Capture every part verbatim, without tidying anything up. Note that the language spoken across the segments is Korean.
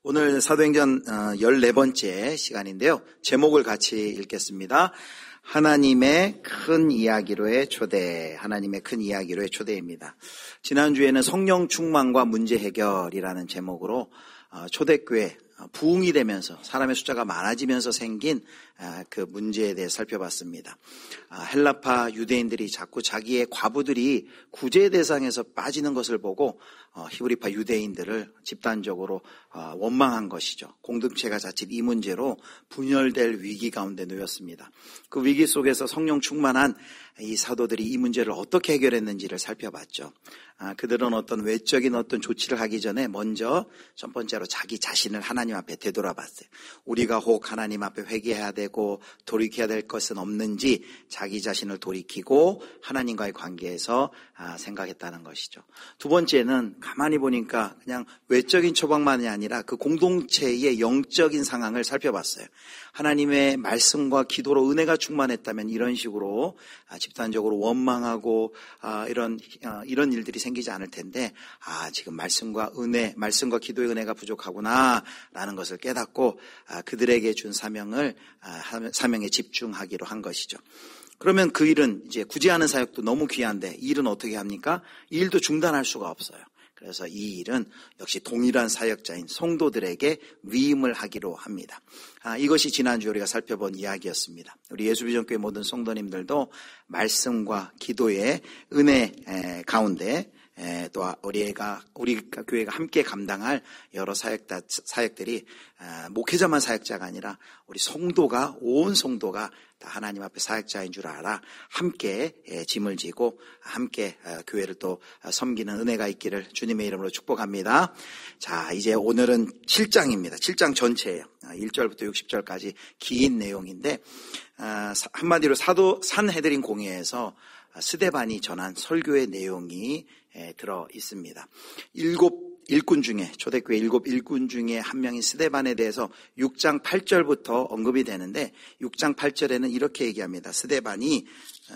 오늘 사도행전 열네 번째 시간인데요. 제목을 같이 읽겠습니다. 하나님의 큰 이야기로의 초대, 하나님의 큰 이야기로의 초대입니다. 지난주에는 성령 충만과 문제 해결이라는 제목으로 초대교회, 부흥이 되면서 사람의 숫자가 많아지면서 생긴 그 문제에 대해 살펴봤습니다. 헬라파 유대인들이 자꾸 자기의 과부들이 구제 대상에서 빠지는 것을 보고 히브리파 유대인들을 집단적으로 원망한 것이죠. 공동체가 자칫 이 문제로 분열될 위기 가운데 놓였습니다. 그 위기 속에서 성령 충만한 이 사도들이 이 문제를 어떻게 해결했는지를 살펴봤죠. 그들은 어떤 외적인 어떤 조치를 하기 전에 먼저 첫 번째로 자기 자신을 하나님 앞에 되돌아봤어요. 우리가 혹 하나님 앞에 회개해야 되고 돌이켜야 될 것은 없는지 자기 자신을 돌이키고 하나님과의 관계에서 생각했다는 것이죠. 두 번째는 가만히 보니까 그냥 외적인 처방만이 아니라 그 공동체의 영적인 상황을 살펴봤어요. 하나님의 말씀과 기도로 은혜가 충만했다면 이런 식으로 집단적으로 원망하고 이런 이런 일들이 생기지 않을 텐데 아 지금 말씀과 은혜, 말씀과 기도의 은혜가 부족하구나라는 것을 깨닫고 그들에게 준 사명을 사명에 집중하기로 한 것이죠. 그러면 그 일은 이제 굳이 하는 사역도 너무 귀한데 이 일은 어떻게 합니까? 이 일도 중단할 수가 없어요. 그래서 이 일은 역시 동일한 사역자인 성도들에게 위임을 하기로 합니다. 아, 이것이 지난주 우리가 살펴본 이야기였습니다. 우리 예수비전교회 모든 성도님들도 말씀과 기도의 은혜 가운데 에, 또 우리가 우리 교회가 함께 감당할 여러 사역다, 사역들이 에, 목회자만 사역자가 아니라 우리 성도가 온 성도가 다 하나님 앞에 사역자인 줄 알아 함께 에, 짐을 지고 함께 에, 교회를 또 섬기는 은혜가 있기를 주님의 이름으로 축복합니다. 자, 이제 오늘은 칠 장입니다. 칠 장 전체예요. 일 절부터 육십 절까지 긴 내용인데 아, 한마디로 사도 산헤드린 공회에서 스데반이 전한 설교의 내용이 들어 있습니다. 일곱 일꾼 중에 초대교회 일곱 일꾼 중에 한 명인 스데반에 대해서 육 장 팔 절부터 언급이 되는데 육 장 팔 절에는 이렇게 얘기합니다. 스데반이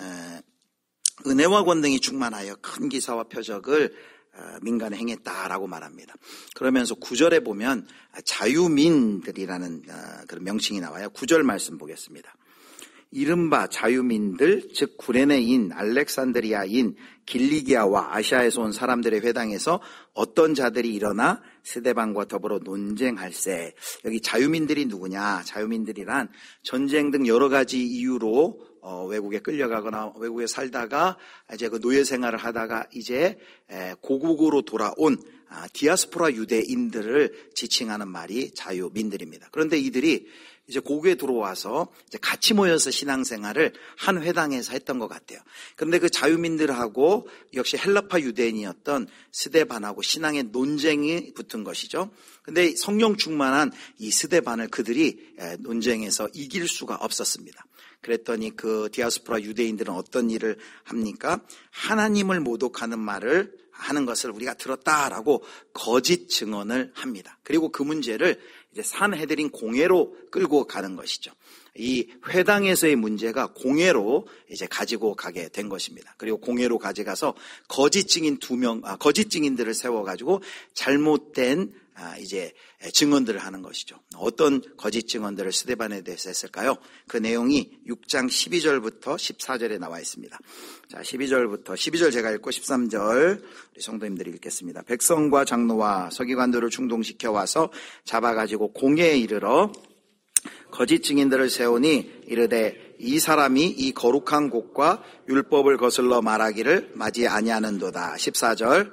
은혜와 권능이 충만하여 큰 기사와 표적을 민간에 행했다라고 말합니다. 그러면서 구 절에 보면 자유민들이라는 그런 명칭이 나와요. 구 절 말씀 보겠습니다. 이른바 자유민들 즉 구레네인 알렉산드리아인 길리기아와 아시아에서 온 사람들의 회당에서 어떤 자들이 일어나 스데반과 더불어 논쟁할세. 여기 자유민들이 누구냐? 자유민들이란 전쟁 등 여러 가지 이유로 어, 외국에 끌려가거나 외국에 살다가 이제 그 노예 생활을 하다가 이제 에, 고국으로 돌아온 아, 디아스포라 유대인들을 지칭하는 말이 자유민들입니다. 그런데 이들이 이제 고국에 들어와서 이제 같이 모여서 신앙생활을 한 회당에서 했던 것 같아요. 그런데 그 자유민들하고 역시 헬라파 유대인이었던 스데반하고 신앙의 논쟁이 붙은 것이죠. 그런데 성령 충만한 이 스데반을 그들이 논쟁에서 이길 수가 없었습니다. 그랬더니 그 디아스포라 유대인들은 어떤 일을 합니까? 하나님을 모독하는 말을 하는 것을 우리가 들었다라고 거짓 증언을 합니다. 그리고 그 문제를 이제 산헤드린 공회로 끌고 가는 것이죠. 이 회당에서의 문제가 공회로 이제 가지고 가게 된 것입니다. 그리고 공회로 가져가서 거짓 증인 두 명, 아, 거짓 증인들을 세워가지고 잘못된 아, 이제 증언들을 하는 것이죠. 어떤 거짓 증언들을 스데반에 대해서 했을까요? 그 내용이 육 장 십이 절부터 십사 절에 나와 있습니다. 자, 십이 절부터 십이 절 제가 읽고 십삼 절 우리 성도님들이 읽겠습니다. 백성과 장로와 서기관들을 충동시켜 와서 잡아가지고 공회에 이르러 거짓 증인들을 세우니 이르되 이 사람이 이 거룩한 곳과 율법을 거슬러 말하기를 맞이 아니하는도다. 십사 절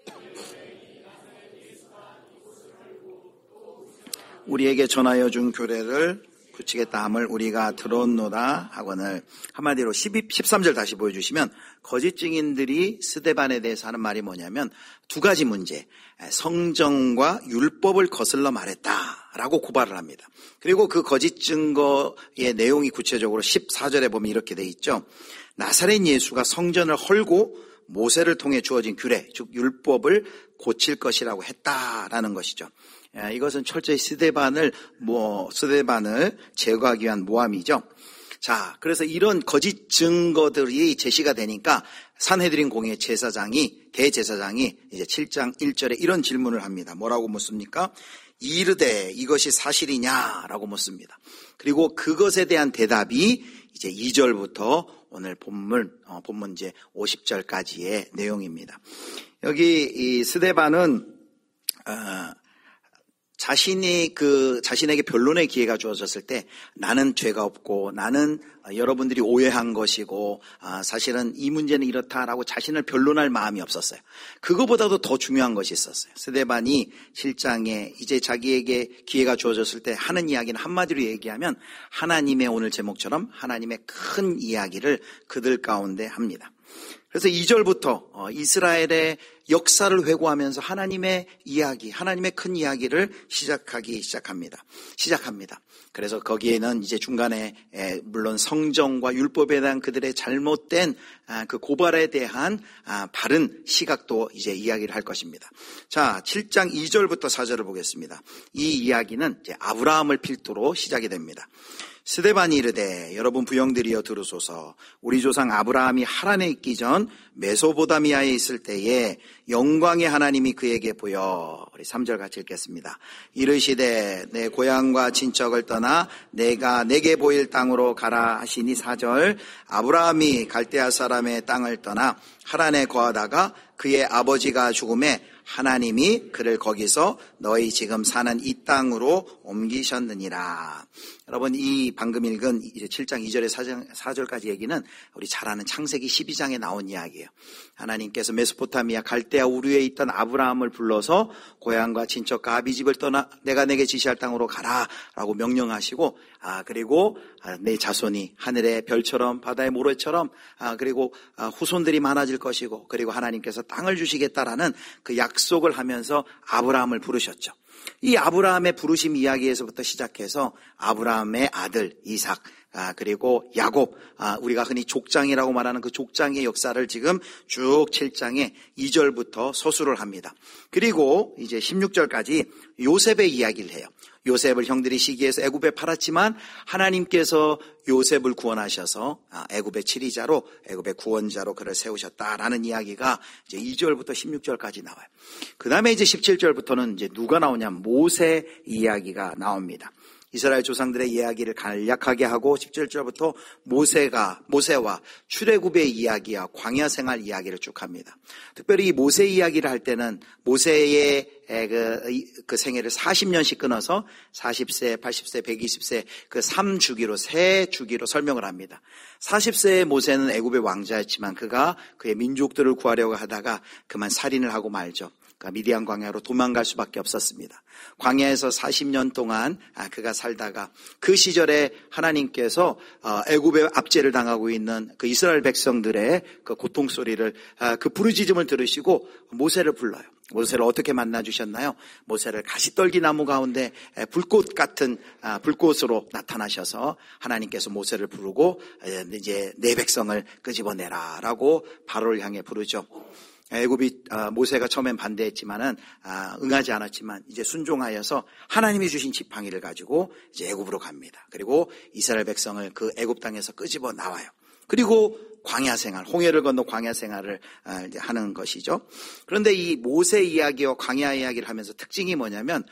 우리에게 전하여 준 교례를 굳히겠다 함을 우리가 들었노다 하거늘. 한마디로 십이, 십삼 절 다시 보여주시면 거짓 증인들이 스데반에 대해서 하는 말이 뭐냐면 두 가지 문제, 성정과 율법을 거슬러 말했다라고 고발을 합니다. 그리고 그 거짓 증거의 내용이 구체적으로 십사 절에 보면 이렇게 돼 있죠. 나사렛 예수가 성전을 헐고 모세를 통해 주어진 규례, 즉 율법을 고칠 것이라고 했다라는 것이죠. 이것은 철저히 스데반을 뭐 스데반을 제거하기 위한 모함이죠. 자, 그래서 이런 거짓 증거들이 제시가 되니까 산헤드린 공회 제사장이 대제사장이 이제 칠 장 일 절에 이런 질문을 합니다. 뭐라고 묻습니까? 이르되 이것이 사실이냐라고 묻습니다. 그리고 그것에 대한 대답이 이제 이 절부터 오늘 본문, 어, 본문 이제 오십 절까지의 내용입니다. 여기 이 스데반은 어, 자신이 그 자신에게 변론의 기회가 주어졌을 때 나는 죄가 없고 나는 여러분들이 오해한 것이고 아, 사실은 이 문제는 이렇다라고 자신을 변론할 마음이 없었어요. 그거보다도 더 중요한 것이 있었어요. 스데반이 칠 장에 이제 자기에게 기회가 주어졌을 때 하는 이야기는 한마디로 얘기하면 하나님의 오늘 제목처럼 하나님의 큰 이야기를 그들 가운데 합니다. 그래서 이 절부터 이스라엘의 역사를 회고하면서 하나님의 이야기, 하나님의 큰 이야기를 시작하기 시작합니다. 시작합니다. 그래서 거기에는 이제 중간에 물론 성정과 율법에 대한 그들의 잘못된 그 고발에 대한 바른 시각도 이제 이야기를 할 것입니다. 자, 칠 장 이 절부터 사 절을 보겠습니다. 이 이야기는 이제 아브라함을 필두로 시작이 됩니다. 스데반이 이르되 여러분 부형들이여 들으소서. 우리 조상 아브라함이 하란에 있기 전 메소보다미아에 있을 때에 영광의 하나님이 그에게 보여. 우리 삼 절 같이 읽겠습니다. 이르시되 내 고향과 친척을 떠나 내가 내게 보일 땅으로 가라 하시니 사 절. 아브라함이 갈대아 사람의 땅을 떠나 하란에 거하다가 그의 아버지가 죽음에 하나님이 그를 거기서 너희 지금 사는 이 땅으로 옮기셨느니라. 여러분, 이 방금 읽은 이제 칠 장 이 절에 사 절까지 얘기는 우리 잘 아는 창세기 십이 장에 나온 이야기예요. 하나님께서 메소포타미아 갈대아 우르에 있던 아브라함을 불러서 고향과 친척과 아비집을 떠나 내가 내게 지시할 땅으로 가라라고 명령하시고, 아 그리고 내 자손이 하늘의 별처럼 바다의 모래처럼 아 그리고 후손들이 많아질 것이고, 그리고 하나님께서 땅을 주시겠다라는 그 약속을 하면서 아브라함을 부르셨죠. 이 아브라함의 부르심 이야기에서부터 시작해서 아브라함의 아들 이삭, 아, 그리고 야곱, 아, 우리가 흔히 족장이라고 말하는 그 족장의 역사를 지금 쭉 칠 장에 이 절부터 서술을 합니다. 그리고 이제 십육 절까지 요셉의 이야기를 해요. 요셉을 형들이 시기해서 애굽에 팔았지만 하나님께서 요셉을 구원하셔서 애굽의 치리자로, 애굽의 구원자로 그를 세우셨다라는 이야기가 이제 이 절부터 십육 절까지 나와요. 그 다음에 이제 십칠 절부터는 이제 누가 나오냐면 모세 이야기가 나옵니다. 이스라엘 조상들의 이야기를 간략하게 하고 십칠 절부터 모세가 모세와 출애굽의 이야기와 광야 생활 이야기를 쭉 합니다. 특별히 이 모세 이야기를 할 때는 모세의 그, 그 생애를 사십 년씩 끊어서 사십 세, 팔십 세, 백이십 세 그 삼 주기로 세 주기로 설명을 합니다. 사십 세의 모세는 애굽의 왕자였지만 그가 그의 민족들을 구하려고 하다가 그만 살인을 하고 말죠. 그러니까 미디안 광야로 도망갈 수밖에 없었습니다. 광야에서 사십 년 동안 그가 살다가 그 시절에 하나님께서 애굽의 압제를 당하고 있는 그 이스라엘 백성들의 그 고통 소리를, 그 부르짖음을 들으시고 모세를 불러요. 모세를 어떻게 만나 주셨나요? 모세를 가시떨기 나무 가운데 불꽃 같은 불꽃으로 나타나셔서 하나님께서 모세를 부르고 이제 내 백성을 끄집어내라라고 바로를 향해 부르죠. 애굽이 모세가 처음엔 반대했지만은 응하지 않았지만 이제 순종하여서 하나님이 주신 지팡이를 가지고 이제 애굽으로 갑니다. 그리고 이스라엘 백성을 그 애굽 땅에서 끄집어 나와요. 그리고 광야 생활, 홍해를 건너 광야 생활을 하는 것이죠. 그런데 이 모세 이야기와 광야 이야기를 하면서 특징이 뭐냐면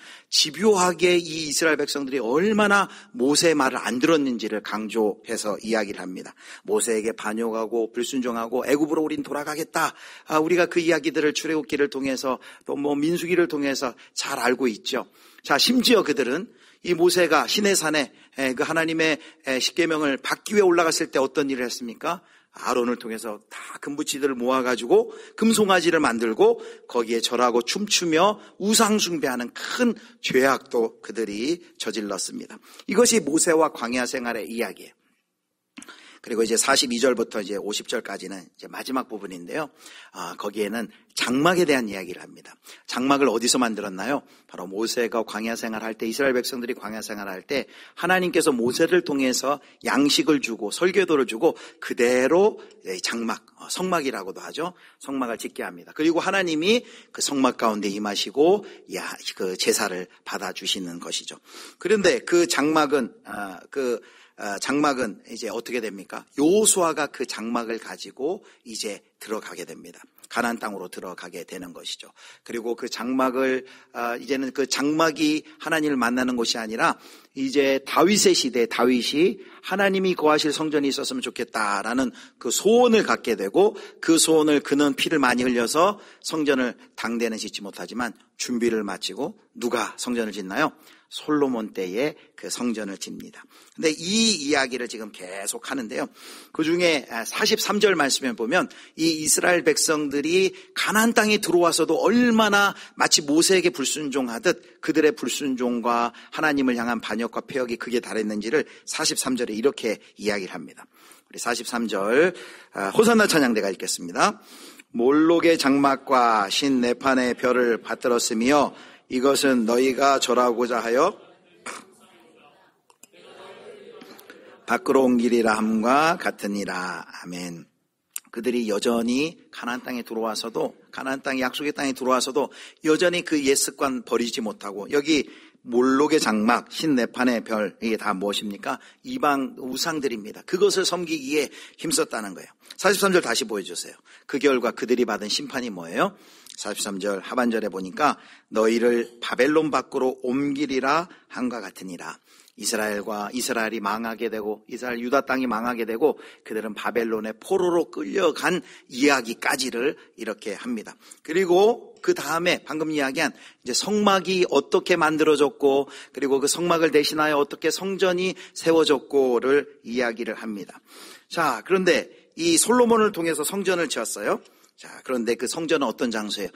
집요하게 이 이스라엘 백성들이 얼마나 모세의 말을 안 들었는지를 강조해서 이야기를 합니다. 모세에게 반역하고 불순종하고 애굽으로 우린 돌아가겠다. 아, 우리가 그 이야기들을 출애굽기를 통해서 또 뭐 민수기를 통해서 잘 알고 있죠. 자, 심지어 그들은 이 모세가 시내산에 그 하나님의 십계명을 받기 위해 올라갔을 때 어떤 일을 했습니까? 아론을 통해서 다 금붙이들을 모아가지고 금송아지를 만들고 거기에 절하고 춤추며 우상 숭배하는 큰 죄악도 그들이 저질렀습니다. 이것이 모세와 광야 생활의 이야기예요. 그리고 이제 사십이 절부터 이제 오십 절까지는 이제 마지막 부분인데요. 아, 거기에는 장막에 대한 이야기를 합니다. 장막을 어디서 만들었나요? 바로 모세가 광야 생활할 때, 이스라엘 백성들이 광야 생활할 때 하나님께서 모세를 통해서 양식을 주고 설교도를 주고 그대로 장막, 성막이라고도 하죠. 성막을 짓게 합니다. 그리고 하나님이 그 성막 가운데 임하시고 야, 그 제사를 받아주시는 것이죠. 그런데 그 장막은 아, 그 장막은 이제 어떻게 됩니까? 여호수아가 그 장막을 가지고 이제 들어가게 됩니다. 가나안 땅으로 들어가게 되는 것이죠. 그리고 그 장막을 아, 이제는 그 장막이 하나님을 만나는 곳이 아니라 이제 다윗의 시대 다윗이 하나님이 거하실 성전이 있었으면 좋겠다라는 그 소원을 갖게 되고 그 소원을 그는 피를 많이 흘려서 성전을 당대는 짓지 못하지만 준비를 마치고 누가 성전을 짓나요? 솔로몬 때에 그 성전을 짓니다. 근데 이 이야기를 지금 계속 하는데요. 그 중에 사십삼 절 말씀에 보면 이 이스라엘 백성들이 가나안 땅에 들어와서도 얼마나 마치 모세에게 불순종하듯 그들의 불순종과 하나님을 향한 반역과 패역이 극에 달했는지를 사십삼 절에 이렇게 이야기를 합니다. 우리 사십삼 절 호산나 찬양대가 읽겠습니다. 몰록의 장막과 신 네판의 별을 받들었으며 이것은 너희가 절하고자 하여 밖으로 온 길이라 함과 같으니라. 아멘. 그들이 여전히 가나안 땅에 들어와서도 가나안 땅 약속의 땅에 들어와서도 여전히 그 옛 습관 버리지 못하고 여기 몰록의 장막, 신네판의 별 이게 다 무엇입니까? 이방 우상들입니다. 그것을 섬기기에 힘썼다는 거예요. 사십삼 절 다시 보여주세요. 그 결과 그들이 받은 심판이 뭐예요? 사십삼 절 하반절에 보니까 너희를 바벨론 밖으로 옮기리라 함과 같으니라. 이스라엘과 이스라엘이 망하게 되고 이스라엘 유다 땅이 망하게 되고 그들은 바벨론의 포로로 끌려간 이야기까지를 이렇게 합니다. 그리고 그 다음에 방금 이야기한 이제 성막이 어떻게 만들어졌고 그리고 그 성막을 대신하여 어떻게 성전이 세워졌고를 이야기를 합니다. 자, 그런데 이 솔로몬을 통해서 성전을 지었어요. 자, 그런데 그 성전은 어떤 장소예요?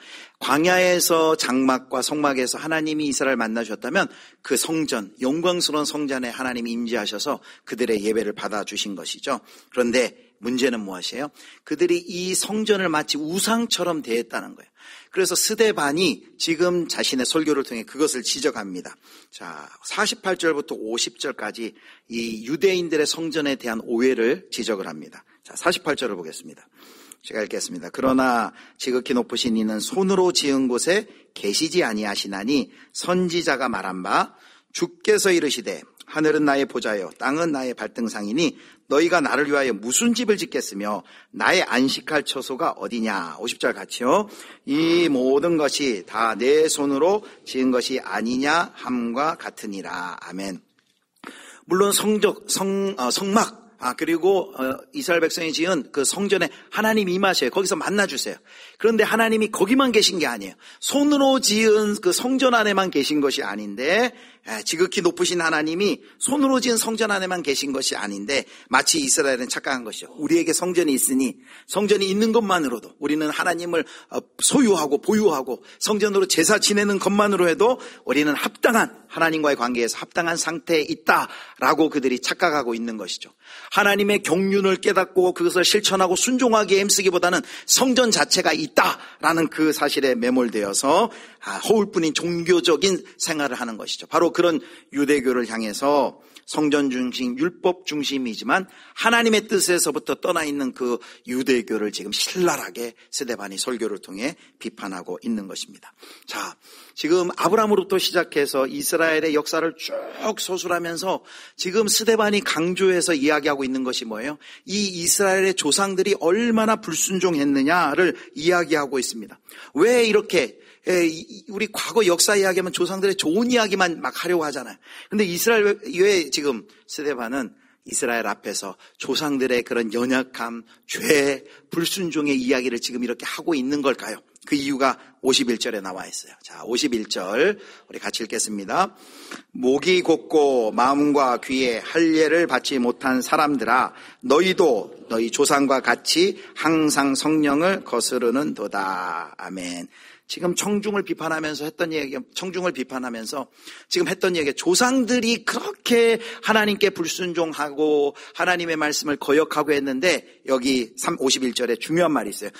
광야에서 장막과 성막에서 하나님이 이스라엘 만나셨다면 그 성전, 영광스러운 성전에 하나님이 임재하셔서 그들의 예배를 받아주신 것이죠. 그런데 문제는 무엇이에요? 그들이 이 성전을 마치 우상처럼 대했다는 거예요. 그래서 스데반이 지금 자신의 설교를 통해 그것을 지적합니다. 자, 사십팔 절부터 오십 절까지 이 유대인들의 성전에 대한 오해를 지적을 합니다. 자, 사십팔 절을 보겠습니다. 제가 읽겠습니다. 그러나 지극히 높으신 이는 손으로 지은 곳에 계시지 아니하시나니 선지자가 말한 바 주께서 이르시되 하늘은 나의 보좌요 땅은 나의 발등상이니 너희가 나를 위하여 무슨 집을 짓겠으며 나의 안식할 처소가 어디냐. 오십 절 같이요. 이 모든 것이 다 내 손으로 지은 것이 아니냐 함과 같으니라. 아멘. 물론 성적, 성, 어, 성막 아, 그리고, 어, 이스라엘 백성이 지은 그 성전에 하나님 임하셔요. 거기서 만나주세요. 그런데 하나님이 거기만 계신 게 아니에요. 손으로 지은 그 성전 안에만 계신 것이 아닌데, 에, 지극히 높으신 하나님이 손으로 지은 성전 안에만 계신 것이 아닌데, 마치 이스라엘은 착각한 것이죠. 우리에게 성전이 있으니, 성전이 있는 것만으로도, 우리는 하나님을 소유하고 보유하고, 성전으로 제사 지내는 것만으로 해도, 우리는 합당한, 하나님과의 관계에서 합당한 상태에 있다라고 그들이 착각하고 있는 것이죠. 하나님의 경륜을 깨닫고 그것을 실천하고 순종하기에 힘쓰기보다는 성전 자체가 있다라는 그 사실에 매몰되어서 허울뿐인 종교적인 생활을 하는 것이죠. 바로 그런 유대교를 향해서 성전 중심, 율법 중심이지만 하나님의 뜻에서부터 떠나 있는 그 유대교를 지금 신랄하게 스데반이 설교를 통해 비판하고 있는 것입니다. 자, 지금 아브라함으로부터 시작해서 이스라엘의 역사를 쭉 서술하면서 지금 스데반이 강조해서 이야기하고 있는 것이 뭐예요? 이 이스라엘의 조상들이 얼마나 불순종했느냐를 이야기하고 있습니다. 왜 이렇게 우리 과거 역사 이야기하면 조상들의 좋은 이야기만 막 하려고 하잖아요. 근데 이스라엘 왜 지금 스데반은 이스라엘 앞에서 조상들의 그런 연약함, 죄, 불순종의 이야기를 지금 이렇게 하고 있는 걸까요? 그 이유가 오십일 절에 나와 있어요. 자, 오십일 절 우리 같이 읽겠습니다. 목이 곧고 마음과 귀에 할례를 받지 못한 사람들아 너희도 너희 조상과 같이 항상 성령을 거스르는 도다. 아멘. 지금 청중을 비판하면서 했던 얘기, 청중을 비판하면서 지금 했던 얘기, 조상들이 그렇게 하나님께 불순종하고 하나님의 말씀을 거역하고 했는데 여기 오십일 절에 중요한 말이 있어요.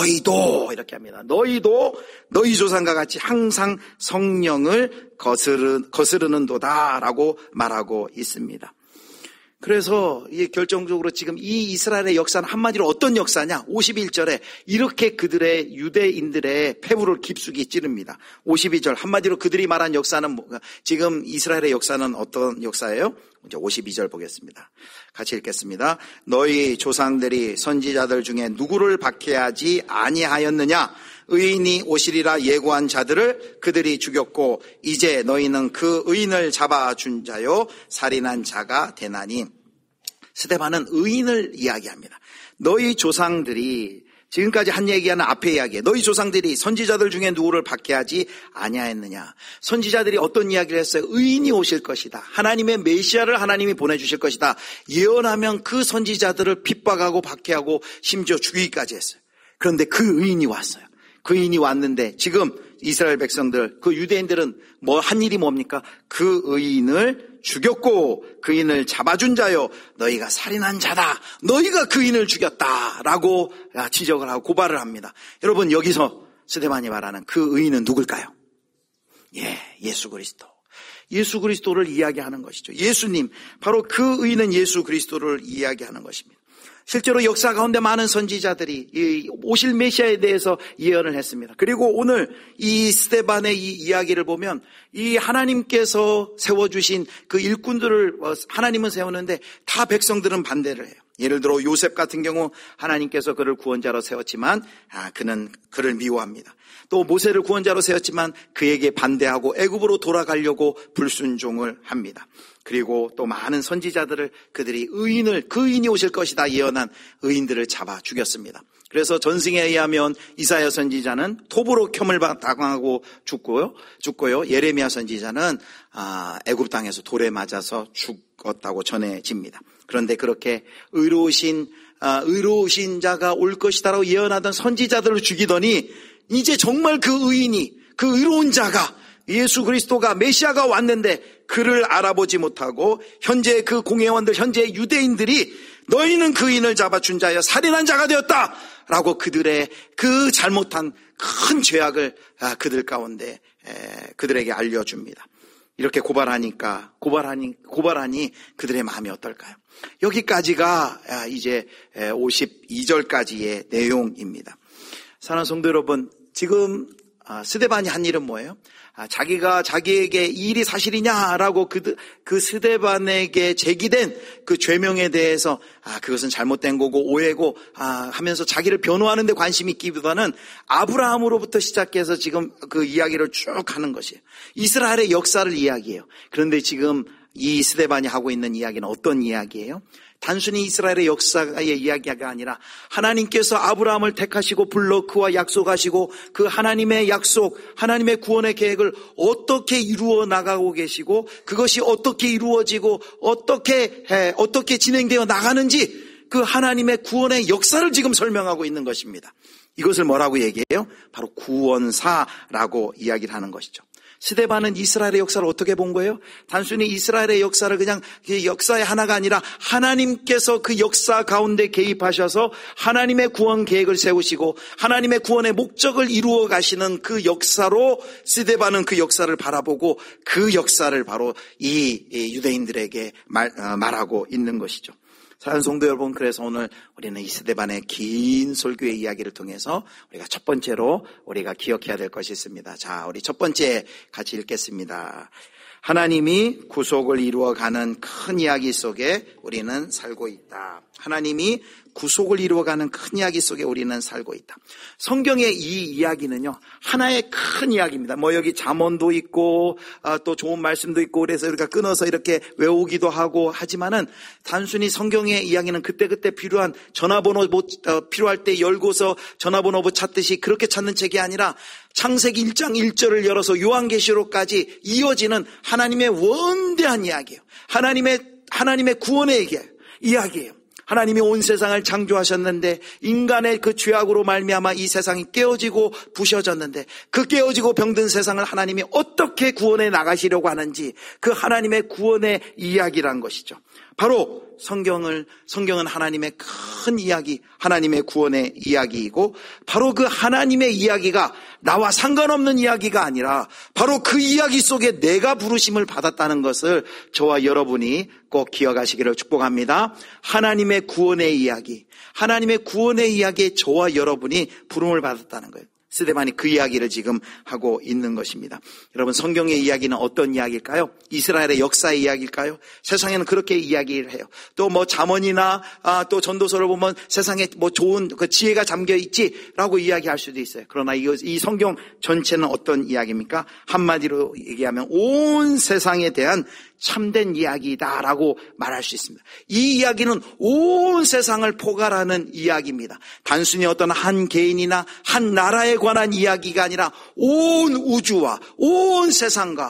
너희도 이렇게 합니다. 너희도 너희 조상과 같이 항상 성령을 거스르, 거스르는 도다라고 말하고 있습니다. 그래서 이게 결정적으로 지금 이 이스라엘의 역사는 한마디로 어떤 역사냐? 오십일 절에 이렇게 그들의 유대인들의 폐부를 깊숙이 찌릅니다. 오십이 절 한마디로 그들이 말한 역사는 뭐가? 지금 이스라엘의 역사는 어떤 역사예요? 이제 오십이 절 보겠습니다. 같이 읽겠습니다. 너희 조상들이 선지자들 중에 누구를 박해하지 아니하였느냐? 의인이 오시리라 예고한 자들을 그들이 죽였고 이제 너희는 그 의인을 잡아준 자요 살인한 자가 되나니. 스데반은 의인을 이야기합니다. 너희 조상들이 지금까지 한 얘기하는 앞에 이야기에 너희 조상들이 선지자들 중에 누구를 박해하지 아니하였느냐. 선지자들이 어떤 이야기를 했어요? 의인이 오실 것이다. 하나님의 메시아를 하나님이 보내주실 것이다. 예언하면 그 선지자들을 핍박하고 박해하고 심지어 죽이기까지 했어요. 그런데 그 의인이 왔어요. 그 의인이 왔는데 지금 이스라엘 백성들, 그 유대인들은 뭐 한 일이 뭡니까? 그 의인을 죽였고 그 의인을 잡아준 자요 너희가 살인한 자다. 너희가 그 의인을 죽였다라고 지적을 하고 고발을 합니다. 여러분 여기서 스데반이 말하는 그 의인은 누굴까요? 예, 예수 그리스도. 예수 그리스도를 이야기하는 것이죠. 예수님, 바로 그 의인은 예수 그리스도를 이야기하는 것입니다. 실제로 역사 가운데 많은 선지자들이 이 오실 메시아에 대해서 예언을 했습니다. 그리고 오늘 이 스데반의 이 이야기를 보면 이 하나님께서 세워주신 그 일꾼들을 하나님은 세우는데 다 백성들은 반대를 해요. 예를 들어 요셉 같은 경우 하나님께서 그를 구원자로 세웠지만 아, 그는 그를 미워합니다. 또 모세를 구원자로 세웠지만 그에게 반대하고 애굽으로 돌아가려고 불순종을 합니다. 그리고 또 많은 선지자들을 그들이 의인을 그 의인이 오실 것이다 예언한 의인들을 잡아 죽였습니다. 그래서 전승에 의하면 이사야 선지자는 톱으로 켬을 당하고 죽고요, 죽고요. 예레미야 선지자는 아, 애굽 땅에서 돌에 맞아서 죽었다고 전해집니다. 그런데 그렇게 의로우신 아, 의로우신 자가 올 것이다라고 예언하던 선지자들을 죽이더니 이제 정말 그 의인이 그 의로운 자가 예수 그리스도가 메시아가 왔는데 그를 알아보지 못하고 현재 그 공회원들 현재 유대인들이 너희는 그 의인을 잡아준 자여 살인한 자가 되었다라고 그들의 그 잘못한 큰 죄악을 그들 가운데 그들에게 알려줍니다. 이렇게 고발하니까 고발하니 고발하니 그들의 마음이 어떨까요? 여기까지가 이제 오십이 절까지의 내용입니다. 사랑하는 성도 여러분, 지금 스데반이 한 일은 뭐예요? 자기가 자기에게 이 일이 사실이냐라고 그, 그 스데반에게 제기된 그 죄명에 대해서 아 그것은 잘못된 거고 오해고 아 하면서 자기를 변호하는 데 관심이 있기보다는 아브라함으로부터 시작해서 지금 그 이야기를 쭉 하는 것이에요. 이스라엘의 역사를 이야기해요. 그런데 지금 이 스데반이 하고 있는 이야기는 어떤 이야기예요? 단순히 이스라엘의 역사의 이야기가 아니라 하나님께서 아브라함을 택하시고 불러 그와 약속하시고 그 하나님의 약속, 하나님의 구원의 계획을 어떻게 이루어 나가고 계시고 그것이 어떻게 이루어지고 어떻게 해, 어떻게 진행되어 나가는지 그 하나님의 구원의 역사를 지금 설명하고 있는 것입니다. 이것을 뭐라고 얘기해요? 바로 구원사라고 이야기를 하는 것이죠. 스데반은 이스라엘의 역사를 어떻게 본 거예요? 단순히 이스라엘의 역사를 그냥 역사의 하나가 아니라 하나님께서 그 역사 가운데 개입하셔서 하나님의 구원 계획을 세우시고 하나님의 구원의 목적을 이루어 가시는 그 역사로 스데반은 그 역사를 바라보고 그 역사를 바로 이 유대인들에게 말, 말하고 있는 것이죠. 사랑하는 성도 여러분, 그래서 오늘 우리는 이 스데반의 긴 설교의 이야기를 통해서 우리가 첫 번째로 우리가 기억해야 될 것이 있습니다. 자, 우리 첫 번째 같이 읽겠습니다. 하나님이 구속을 이루어가는 큰 이야기 속에 우리는 살고 있다. 하나님이 구속을 이루어가는 큰 이야기 속에 우리는 살고 있다. 성경의 이 이야기는요, 하나의 큰 이야기입니다. 뭐 여기 잠언도 있고 아, 또 좋은 말씀도 있고 그래서 우리가 끊어서 이렇게 외우기도 하고 하지만은 단순히 성경의 이야기는 그때그때 필요한 전화번호 못, 어, 필요할 때 열고서 전화번호 못 찾듯이 그렇게 찾는 책이 아니라 창세기 일 장 일 절을 열어서 요한계시록까지 이어지는 하나님의 원대한 이야기예요. 하나님의 하나님의 구원의 얘기예요. 이야기예요. 하나님이 온 세상을 창조하셨는데 인간의 그 죄악으로 말미암아 이 세상이 깨어지고 부셔졌는데 그 깨어지고 병든 세상을 하나님이 어떻게 구원해 나가시려고 하는지 그 하나님의 구원의 이야기란 것이죠. 바로 성경을, 성경은 하나님의 큰 이야기, 하나님의 구원의 이야기이고, 바로 그 하나님의 이야기가 나와 상관없는 이야기가 아니라 바로 그 이야기 속에 내가 부르심을 받았다는 것을 저와 여러분이 꼭 기억하시기를 축복합니다. 하나님의 구원의 이야기, 하나님의 구원의 이야기에 저와 여러분이 부름을 받았다는 거예요. 스데반이 그 이야기를 지금 하고 있는 것입니다. 여러분, 성경의 이야기는 어떤 이야기일까요? 이스라엘의 역사의 이야기일까요? 세상에는 그렇게 이야기를 해요. 또 뭐 잠언이나 아, 또 전도서를 보면 세상에 뭐 좋은 그 지혜가 잠겨 있지라고 이야기할 수도 있어요. 그러나 이, 이 성경 전체는 어떤 이야기입니까? 한마디로 얘기하면 온 세상에 대한 참된 이야기다라고 말할 수 있습니다. 이 이야기는 온 세상을 포괄하는 이야기입니다. 단순히 어떤 한 개인이나 한 나라에 관한 이야기가 아니라 온 우주와 온 세상과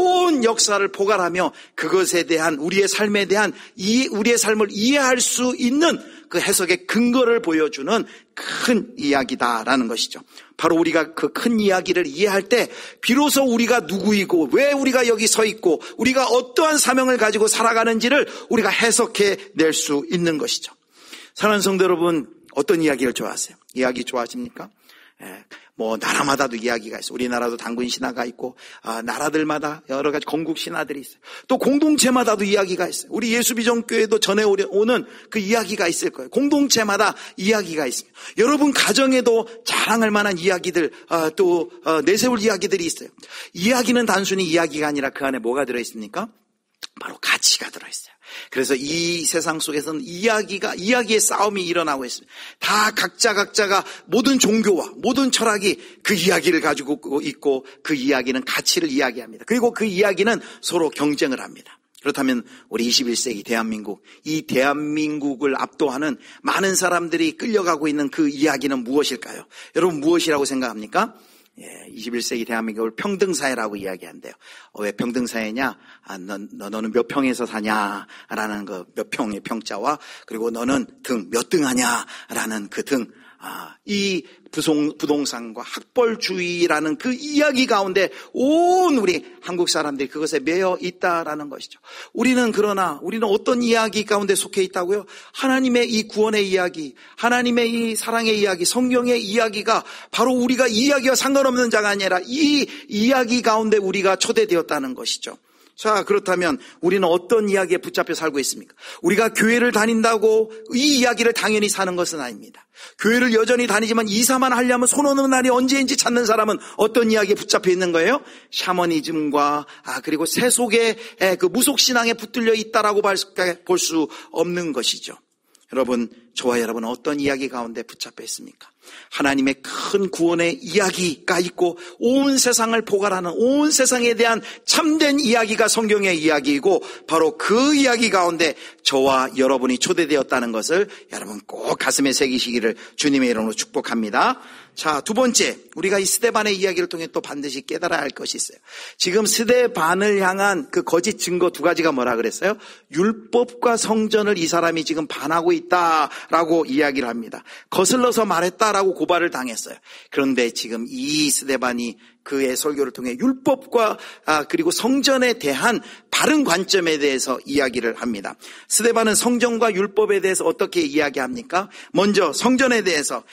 온 역사를 포괄하며 그것에 대한 우리의 삶에 대한 이 우리의 삶을 이해할 수 있는 그 해석의 근거를 보여주는 큰 이야기다라는 것이죠. 바로 우리가 그 큰 이야기를 이해할 때 비로소 우리가 누구이고 왜 우리가 여기 서 있고 우리가 어떠한 사명을 가지고 살아가는지를 우리가 해석해 낼 수 있는 것이죠. 사랑하는 성도 여러분, 어떤 이야기를 좋아하세요? 이야기 좋아하십니까? 예, 뭐 나라마다도 이야기가 있어요. 우리나라도 단군 신화가 있고 아, 나라들마다 여러 가지 건국 신화들이 있어요. 또 공동체마다도 이야기가 있어요. 우리 예수비전교회도 전해오는 그 이야기가 있을 거예요. 공동체마다 이야기가 있습니다. 여러분 가정에도 자랑할 만한 이야기들 아, 또 어, 내세울 이야기들이 있어요. 이야기는 단순히 이야기가 아니라 그 안에 뭐가 들어있습니까? 바로 가치가 들어있어요. 그래서 이 세상 속에서는 이야기가, 이야기의 싸움이 일어나고 있습니다. 다 각자 각자가 모든 종교와 모든 철학이 그 이야기를 가지고 있고 그 이야기는 가치를 이야기합니다. 그리고 그 이야기는 서로 경쟁을 합니다. 그렇다면 우리 이십일 세기 대한민국, 이 대한민국을 압도하는 많은 사람들이 끌려가고 있는 그 이야기는 무엇일까요? 여러분 무엇이라고 생각합니까? 예, 이십일 세기 대한민국을 평등사회라고 이야기한대요. 어, 왜 평등사회냐? 아, 너, 너, 너는 몇 평에서 사냐? 라는 그 몇 평의 평자와 그리고 너는 등, 몇 등 하냐? 라는 그 등. 아, 이 부동, 부동산과 학벌주의라는 그 이야기 가운데 온 우리 한국 사람들이 그것에 매여 있다라는 것이죠. 우리는 그러나 우리는 어떤 이야기 가운데 속해 있다고요? 하나님의 이 구원의 이야기, 하나님의 이 사랑의 이야기, 성경의 이야기가 바로 우리가 이야기와 상관없는 자가 아니라 이 이야기 가운데 우리가 초대되었다는 것이죠. 자, 그렇다면 우리는 어떤 이야기에 붙잡혀 살고 있습니까? 우리가 교회를 다닌다고 이 이야기를 당연히 사는 것은 아닙니다. 교회를 여전히 다니지만 이사만 하려면 손 오는 날이 언제인지 찾는 사람은 어떤 이야기에 붙잡혀 있는 거예요? 샤머니즘과 아 그리고 세속의 그 무속신앙에 붙들려 있다라고 볼 수 없는 것이죠. 여러분, 저와 여러분은 어떤 이야기 가운데 붙잡혀 있습니까? 하나님의 큰 구원의 이야기가 있고 온 세상을 포괄하는 온 세상에 대한 참된 이야기가 성경의 이야기이고 바로 그 이야기 가운데 저와 여러분이 초대되었다는 것을 여러분 꼭 가슴에 새기시기를 주님의 이름으로 축복합니다. 자, 두 번째, 우리가 이 스데반의 이야기를 통해 또 반드시 깨달아야 할 것이 있어요. 지금 스데반을 향한 그 거짓 증거 두 가지가 뭐라 그랬어요? 율법과 성전을 이 사람이 지금 반하고 있다라고 이야기를 합니다. 거슬러서 말했다라고 고발을 당했어요. 그런데 지금 이 스데반이 그의 설교를 통해 율법과 아, 그리고 성전에 대한 바른 관점에 대해서 이야기를 합니다. 스데반은 성전과 율법에 대해서 어떻게 이야기합니까? 먼저 성전에 대해서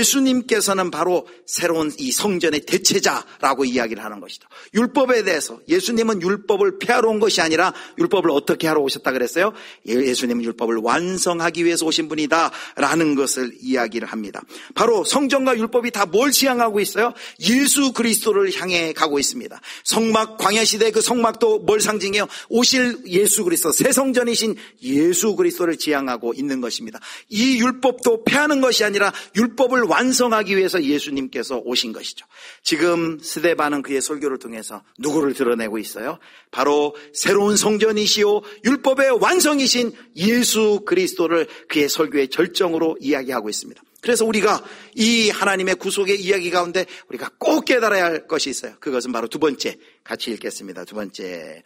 예수님께서는 바로 새로운 이 성전의 대체자라고 이야기를 하는 것이죠. 율법에 대해서 예수님은 율법을 폐하러 온 것이 아니라 율법을 어떻게 하러 오셨다 그랬어요? 예수님은 율법을 완성하기 위해서 오신 분이다라는 것을 이야기를 합니다. 바로 성전과 율법이 다 뭘 지향하고 있어요? 예수 그리스도를 향해 가고 있습니다. 성막, 광야시대 그 성막도 뭘 상징해요? 오실 예수 그리스도, 새 성전이신 예수 그리스도를 지향하고 있는 것입니다. 이 율법도 폐하는 것이 아니라 율법을 완성하기 위해서 예수님께서 오신 것이죠. 지금 스데반은 그의 설교를 통해서 누구를 드러내고 있어요? 바로 새로운 성전이시오 율법의 완성이신 예수 그리스도를 그의 설교의 절정으로 이야기하고 있습니다. 그래서 우리가 이 하나님의 구속의 이야기 가운데 우리가 꼭 깨달아야 할 것이 있어요. 그것은 바로 두 번째, 같이 읽겠습니다. 두 번째,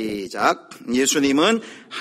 시작. 예수님은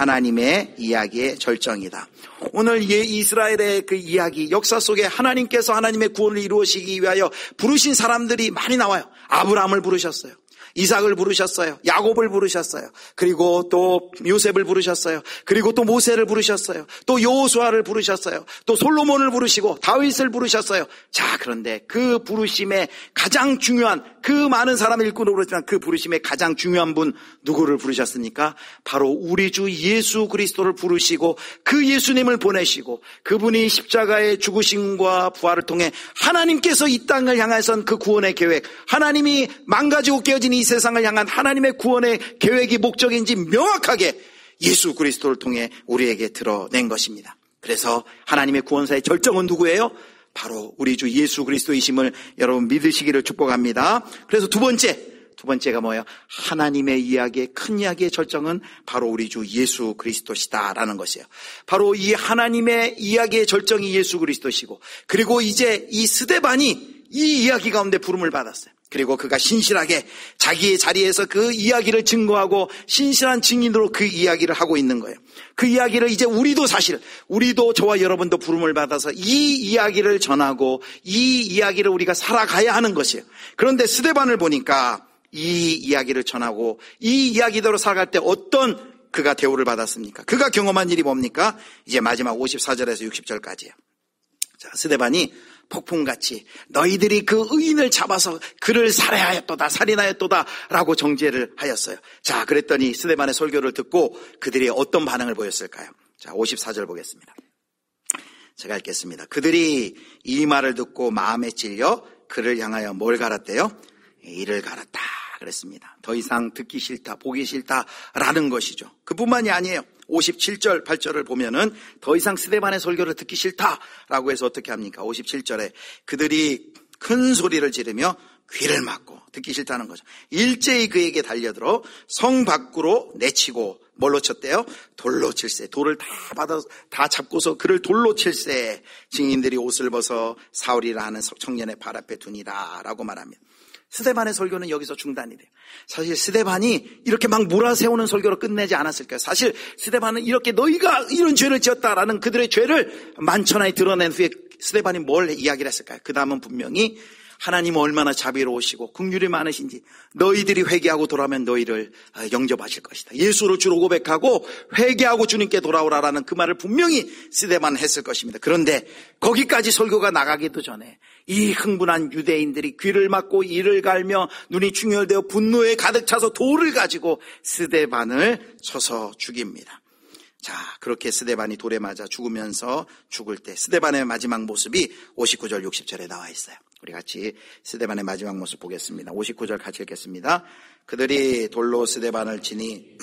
하나님의 이야기의 절정이다. 오늘 예 이스라엘의 그 이야기, 역사 속에 하나님께서 하나님의 구원을 이루시기 위하여 부르신 사람들이 많이 나와요. 아브라함을 부르셨어요. 이삭을 부르셨어요. 야곱을 부르셨어요. 그리고 또 요셉을 부르셨어요. 그리고 또 모세를 부르셨어요. 또 여호수아를 부르셨어요. 또 솔로몬을 부르시고 다윗을 부르셨어요. 자, 그런데 그 부르심의 가장 중요한, 그 많은 사람을 일꾼으로 부르지만 그 부르심의 가장 중요한 분 누구를 부르셨습니까? 바로 우리 주 예수 그리스도를 부르시고 그 예수님을 보내시고 그분이 십자가의 죽으심과 부활을 통해 하나님께서 이 땅을 향해선 그 구원의 계획, 하나님이 망가지고 깨어진 이 세상을 향한 하나님의 구원의 계획이 목적인지 명확하게 예수 그리스도를 통해 우리에게 드러낸 것입니다. 그래서 하나님의 구원사의 절정은 누구예요? 바로 우리 주 예수 그리스도이심을 여러분 믿으시기를 축복합니다. 그래서 두 번째, 두 번째가 뭐예요? 하나님의 이야기의, 큰 이야기의 절정은 바로 우리 주 예수 그리스도시다라는 것이에요. 바로 이 하나님의 이야기의 절정이 예수 그리스도시고, 그리고 이제 이 스데반이 이 이야기 가운데 부름을 받았어요. 그리고 그가 신실하게 자기의 자리에서 그 이야기를 증거하고 신실한 증인으로 그 이야기를 하고 있는 거예요. 그 이야기를 이제 우리도 사실, 우리도 저와 여러분도 부름을 받아서 이 이야기를 전하고 이 이야기를 우리가 살아가야 하는 것이에요. 그런데 스데반을 보니까 이 이야기를 전하고 이 이야기대로 살아갈 때 어떤 그가 대우를 받았습니까? 그가 경험한 일이 뭡니까? 이제 마지막 오십사 절에서 육십 절까지예요. 자, 스데반이 폭풍같이 너희들이 그 의인을 잡아서 그를 살해하였도다, 살인하였도다 라고 정죄를 하였어요. 자, 그랬더니 스데반의 설교를 듣고 그들이 어떤 반응을 보였을까요? 자, 오십사 절 보겠습니다. 제가 읽겠습니다. 그들이 이 말을 듣고 마음에 찔려 그를 향하여 뭘 갈았대요? 이를 갈았다 그랬습니다. 더 이상 듣기 싫다, 보기 싫다라는 것이죠. 그뿐만이 아니에요. 오십칠 절, 팔 절을 보면은 더 이상 스데반의 설교를 듣기 싫다라고 해서 어떻게 합니까? 오십칠 절에 그들이 큰 소리를 지르며 귀를 막고, 듣기 싫다는 거죠. 일제히 그에게 달려들어 성 밖으로 내치고 뭘로 쳤대요? 돌로 칠세. 돌을 다 받아 다 잡고서 그를 돌로 칠세. 증인들이 옷을 벗어 사울이라 하는 청년의 발 앞에 두니라라고 말합니다. 스데반의 설교는 여기서 중단이 돼요. 사실 스데반이 이렇게 막 몰아세우는 설교로 끝내지 않았을까요? 사실 스데반은 이렇게 너희가 이런 죄를 지었다라는 그들의 죄를 만천하에 드러낸 후에 스데반이 뭘 이야기를 했을까요? 그 다음은 분명히 하나님은 얼마나 자비로우시고 긍휼이 많으신지 너희들이 회개하고 돌아오면 너희를 영접하실 것이다. 예수로 주로 고백하고 회개하고 주님께 돌아오라라는 그 말을 분명히 스데반은 했을 것입니다. 그런데 거기까지 설교가 나가기도 전에 이 흥분한 유대인들이 귀를 막고 이를 갈며 눈이 충혈되어 분노에 가득 차서 돌을 가지고 스데반을 쳐서 죽입니다. 자, 그렇게 스데반이 돌에 맞아 죽으면서 죽을 때 스데반의 마지막 모습이 오십구 절, 육십 절에 나와 있어요. 우리 같이 스데반의 마지막 모습 보겠습니다. 오십구 절 같이 읽겠습니다. 그들이 돌로 스데반을 치니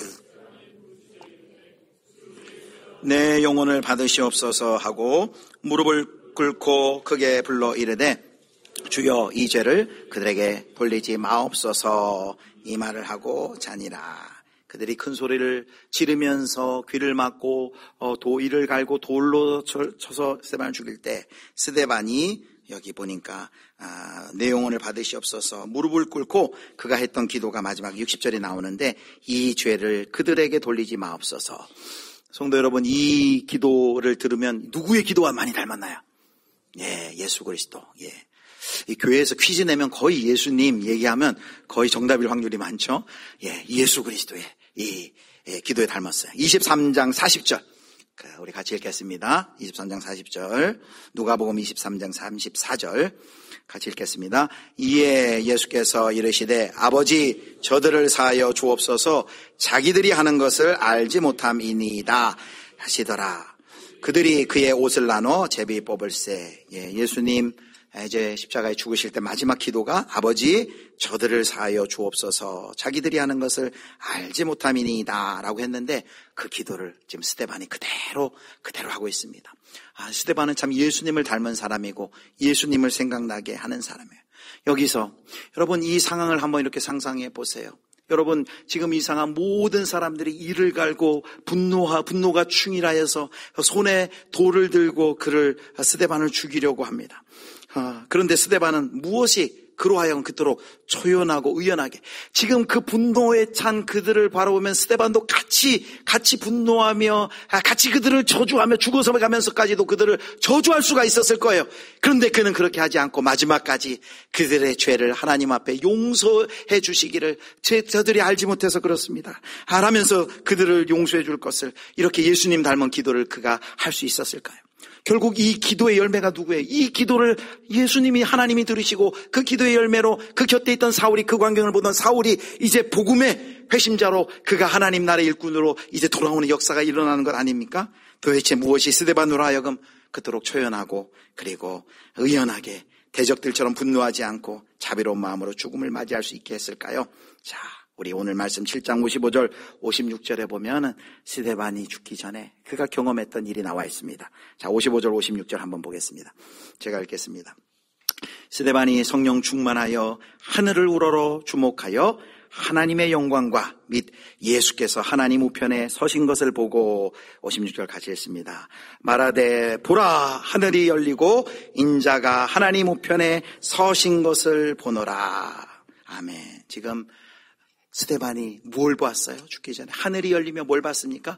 내 영혼을 받으시옵소서 하고 무릎을 꿇고 크게 불러 이르되 주여 이 죄를 그들에게 돌리지 마옵소서, 이 말을 하고 자니라. 그들이 큰 소리를 지르면서 귀를 막고 어, 도 이를 갈고 돌로 쳐서 스데반을 죽일 때 스데반이 여기 보니까 아, 내 영혼을 받으시옵소서 무릎을 꿇고 그가 했던 기도가 마지막 육십 절에 나오는데 이 죄를 그들에게 돌리지 마옵소서. 성도 여러분, 이 기도를 들으면 누구의 기도와 많이 닮았나요? 예, 예수 그리스도. 예. 이 교회에서 퀴즈 내면 거의 예수님 얘기하면 거의 정답일 확률이 많죠. 예, 예수 그리스도의 이 예, 기도에 닮았어요. 이십삼 장 사십 절. 우리 같이 읽겠습니다. 이십삼 장 사십 절. 누가복음 이십삼 장 삼십사 절. 같이 읽겠습니다. 이에 예수께서 이르시되 아버지 저들을 사하여 주옵소서, 자기들이 하는 것을 알지 못함이니이다 하시더라. 그들이 그의 옷을 나눠 제비 뽑을세. 예, 예수님 이제 십자가에 죽으실 때 마지막 기도가 아버지 저들을 사하여 주옵소서, 자기들이 하는 것을 알지 못함이니이다 라고 했는데 그 기도를 지금 스데반이 그대로 그대로 하고 있습니다. 아, 스데반은 참 예수님을 닮은 사람이고 예수님을 생각나게 하는 사람이에요. 여기서 여러분 이 상황을 한번 이렇게 상상해 보세요. 여러분 지금 이 상황 모든 사람들이 이를 갈고 분노하, 분노가 충일하여서 손에 돌을 들고 그를 스데반을 죽이려고 합니다. 아, 그런데 스데반은 무엇이 그로 하여금 그토록 초연하고 의연하게. 지금 그 분노에 찬 그들을 바라보면 스데반도 같이 같이 분노하며 같이 그들을 저주하며 죽어서 가면서까지도 그들을 저주할 수가 있었을 거예요. 그런데 그는 그렇게 하지 않고 마지막까지 그들의 죄를 하나님 앞에 용서해 주시기를 저들이 알지 못해서 그렇습니다 하라면서 그들을 용서해 줄 것을 이렇게 예수님 닮은 기도를 그가 할 수 있었을까요? 결국 이 기도의 열매가 누구예요? 이 기도를 예수님이 하나님이 들으시고 그 기도의 열매로 그 곁에 있던 사울이 그 광경을 보던 사울이 이제 복음의 회심자로 그가 하나님 나라의 일꾼으로 이제 돌아오는 역사가 일어나는 것 아닙니까? 도대체 무엇이 스데반으로 하여금 그토록 초연하고 그리고 의연하게 대적들처럼 분노하지 않고 자비로운 마음으로 죽음을 맞이할 수 있게 했을까요? 자, 우리 오늘 말씀 칠 장 오십오 절 오십육 절에 보면은 스데반이 죽기 전에 그가 경험했던 일이 나와 있습니다. 자, 오십오 절 오십육 절 한번 보겠습니다. 제가 읽겠습니다. 스데반이 성령 충만하여 하늘을 우러러 주목하여 하나님의 영광과 및 예수께서 하나님 우편에 서신 것을 보고 오십육 절 같이 읽습니다. 말하되 보라 하늘이 열리고 인자가 하나님 우편에 서신 것을 보노라. 아멘. 지금 스데반이 뭘 봤어요? 죽기 전에 하늘이 열리며 뭘 봤습니까?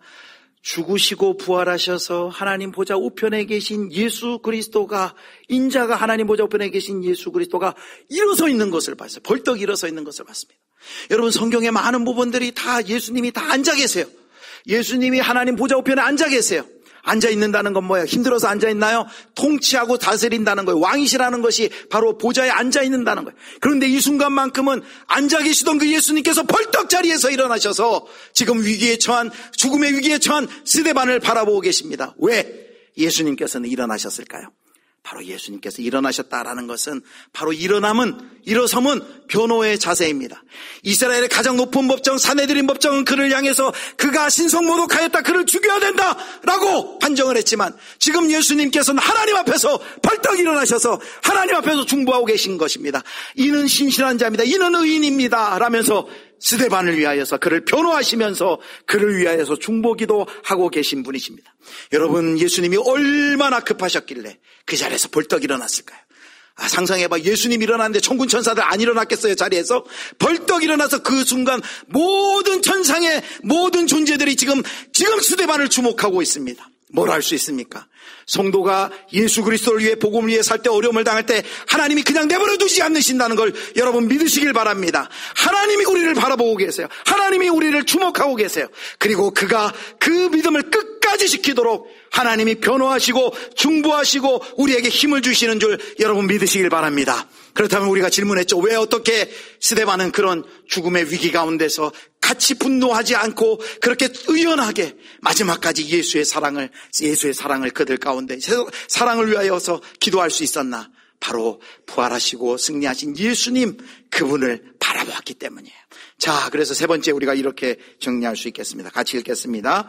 죽으시고 부활하셔서 하나님 보좌 우편에 계신 예수 그리스도가, 인자가 하나님 보좌 우편에 계신 예수 그리스도가 일어서 있는 것을 봤어요. 벌떡 일어서 있는 것을 봤습니다. 여러분, 성경의 많은 부분들이 다 예수님이 다 앉아 계세요. 예수님이 하나님 보좌 우편에 앉아 계세요. 앉아 있는다는 건 뭐예요? 힘들어서 앉아 있나요? 통치하고 다스린다는 거예요. 왕이시라는 것이 바로 보좌에 앉아 있는다는 거예요. 그런데 이 순간만큼은 앉아 계시던 그 예수님께서 벌떡 자리에서 일어나셔서 지금 위기에 처한, 죽음의 위기에 처한 스데반을 바라보고 계십니다. 왜 예수님께서는 일어나셨을까요? 바로 예수님께서 일어나셨다라는 것은 바로 일어남은, 일어섬은 변호의 자세입니다. 이스라엘의 가장 높은 법정, 산헤드린 법정은 그를 향해서 그가 신성모독하였다, 그를 죽여야 된다라고 판정을 했지만 지금 예수님께서는 하나님 앞에서 벌떡 일어나셔서 하나님 앞에서 중보하고 계신 것입니다. 이는 신실한 자입니다. 이는 의인입니다 라면서 스데반을 위하여서 그를 변호하시면서 그를 위하여서 중보기도 하고 계신 분이십니다. 여러분, 예수님이 얼마나 급하셨길래 그 자리에서 벌떡 일어났을까요? 아, 상상해봐. 예수님 일어났는데 천군 천사들 안 일어났겠어요? 자리에서 벌떡 일어나서 그 순간 모든 천상의 모든 존재들이 지금 지금 스데반을 주목하고 있습니다. 뭘 할 수 있습니까? 성도가 예수 그리스도를 위해, 복음을 위해 살 때, 어려움을 당할 때 하나님이 그냥 내버려 두지 않으신다는 걸 여러분 믿으시길 바랍니다. 하나님이 우리를 바라보고 계세요. 하나님이 우리를 주목하고 계세요. 그리고 그가 그 믿음을 끝까지 지키도록 하나님이 변호하시고 중보하시고 우리에게 힘을 주시는 줄 여러분 믿으시길 바랍니다. 그렇다면 우리가 질문했죠. 왜 어떻게 스데반은 그런 죽음의 위기 가운데서 같이 분노하지 않고 그렇게 의연하게 마지막까지 예수의 사랑을, 예수의 사랑을 그들 가운데 사랑을 위하여서 기도할 수 있었나? 바로 부활하시고 승리하신 예수님, 그분을 바라보았기 때문이에요. 자, 그래서 세 번째 우리가 이렇게 정리할 수 있겠습니다. 같이 읽겠습니다.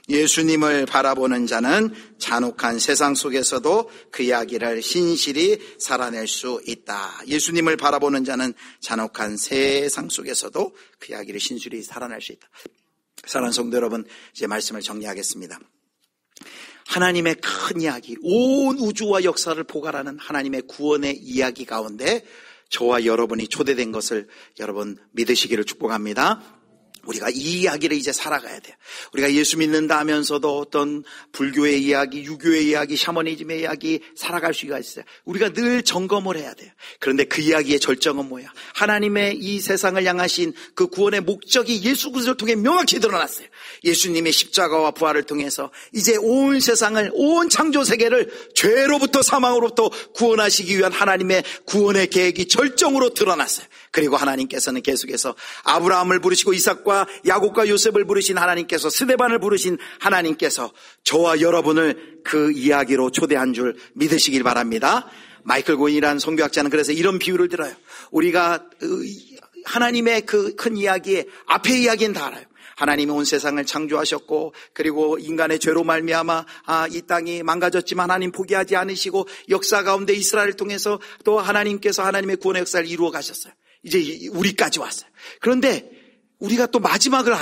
예수님을 바라보는 자는 잔혹한 세상 속에서도 그 이야기를 신실히 살아낼 수 있다. 예수님을 바라보는 자는 잔혹한 세상 속에서도 그 이야기를 신실히 살아낼 수 있다. 사랑하는 성도 여러분, 이제 말씀을 정리하겠습니다. 하나님의 큰 이야기, 온 우주와 역사를 포괄하는 하나님의 구원의 이야기 가운데 저와 여러분이 초대된 것을 여러분 믿으시기를 축복합니다. 우리가 이 이야기를 이제 살아가야 돼요. 우리가 예수 믿는다 하면서도 어떤 불교의 이야기, 유교의 이야기, 샤머니즘의 이야기 살아갈 수가 있어요. 우리가 늘 점검을 해야 돼요. 그런데 그 이야기의 절정은 뭐야? 하나님의 이 세상을 향하신 그 구원의 목적이 예수 그리스도를 통해 명확히 드러났어요. 예수님의 십자가와 부활을 통해서 이제 온 세상을, 온 창조 세계를 죄로부터 사망으로부터 구원하시기 위한 하나님의 구원의 계획이 절정으로 드러났어요. 그리고 하나님께서는 계속해서 아브라함을 부르시고 이삭과 야곱과 요셉을 부르신 하나님께서, 스데반을 부르신 하나님께서 저와 여러분을 그 이야기로 초대한 줄 믿으시길 바랍니다. 마이클 고인이라는 선교학자는 그래서 이런 비유를 들어요. 우리가 하나님의 그 큰 이야기의 앞에 이야기는 다 알아요. 하나님이 온 세상을 창조하셨고, 그리고 인간의 죄로 말미암아 아, 이 땅이 망가졌지만 하나님 포기하지 않으시고 역사 가운데 이스라엘을 통해서 또 하나님께서 하나님의 구원의 역사를 이루어 가셨어요. 이제 우리까지 왔어요. 그런데 우리가 또 마지막을 알아요.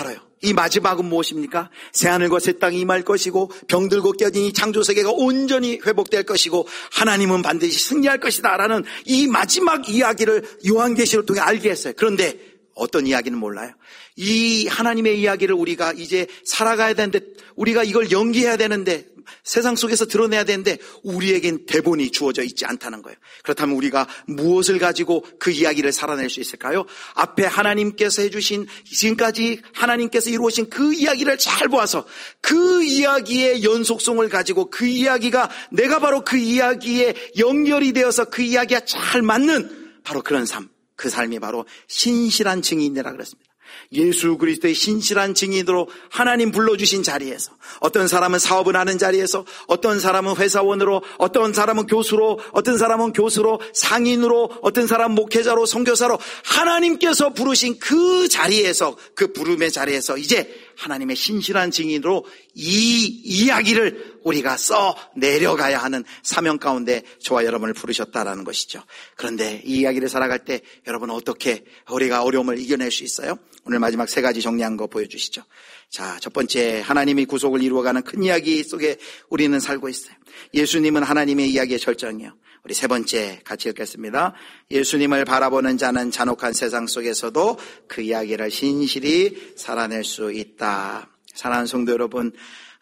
이 마지막은 무엇입니까? 새하늘과 새 땅이 임할 것이고 병들고 깨진 이 창조세계가 온전히 회복될 것이고 하나님은 반드시 승리할 것이다 라는 이 마지막 이야기를 요한계시를 통해 알게 했어요. 그런데 어떤 이야기는 몰라요. 이 하나님의 이야기를 우리가 이제 살아가야 되는데, 우리가 이걸 연기해야 되는데, 세상 속에서 드러내야 되는데 우리에겐 대본이 주어져 있지 않다는 거예요. 그렇다면 우리가 무엇을 가지고 그 이야기를 살아낼 수 있을까요? 앞에 하나님께서 해주신, 지금까지 하나님께서 이루어진 그 이야기를 잘 보아서 그 이야기의 연속성을 가지고 그 이야기가 내가 바로 그 이야기에 연결이 되어서 그 이야기가 잘 맞는 바로 그런 삶, 그 삶이 바로 신실한 증인이라 그랬습니다. 예수 그리스도의 신실한 증인으로 하나님 불러주신 자리에서, 어떤 사람은 사업을 하는 자리에서, 어떤 사람은 회사원으로, 어떤 사람은 교수로, 어떤 사람은 교수로, 상인으로, 어떤 사람은 목회자로, 선교사로 하나님께서 부르신 그 자리에서, 그 부름의 자리에서 이제 하나님의 신실한 증인으로 이 이야기를 우리가 써 내려가야 하는 사명 가운데 저와 여러분을 부르셨다라는 것이죠. 그런데 이 이야기를 살아갈 때 여러분은 어떻게 우리가 어려움을 이겨낼 수 있어요? 오늘 마지막 세 가지 정리한 거 보여주시죠. 자, 첫 번째, 하나님이 구속을 이루어가는 큰 이야기 속에 우리는 살고 있어요. 예수님은 하나님의 이야기의 절정이에요. 우리 세 번째 같이 읽겠습니다. 예수님을 바라보는 자는 잔혹한 세상 속에서도 그 이야기를 신실히 살아낼 수 있다. 사랑하는 성도 여러분,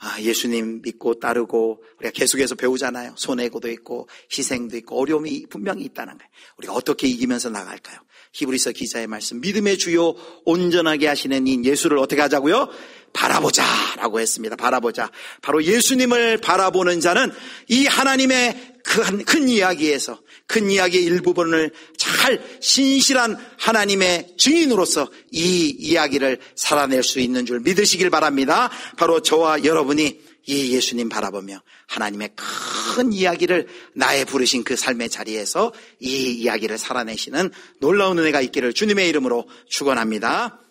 예수님 믿고 따르고 우리가 계속해서 배우잖아요. 손해고도 있고 희생도 있고 어려움이 분명히 있다는 거예요. 우리가 어떻게 이기면서 나갈까요? 히브리서 기자의 말씀, 믿음의 주요 온전하게 하시는 이 예수를 어떻게 하자고요? 바라보자 라고 했습니다. 바라보자. 바로 예수님을 바라보는 자는 이 하나님의 큰, 큰 이야기에서, 큰 이야기의 일부분을 잘 신실한 하나님의 증인으로서 이 이야기를 살아낼 수 있는 줄 믿으시길 바랍니다. 바로 저와 여러분이 이 예수님 바라보며 하나님의 큰 이야기를 나의 부르신 그 삶의 자리에서 이 이야기를 살아내시는 놀라운 은혜가 있기를 주님의 이름으로 축원합니다.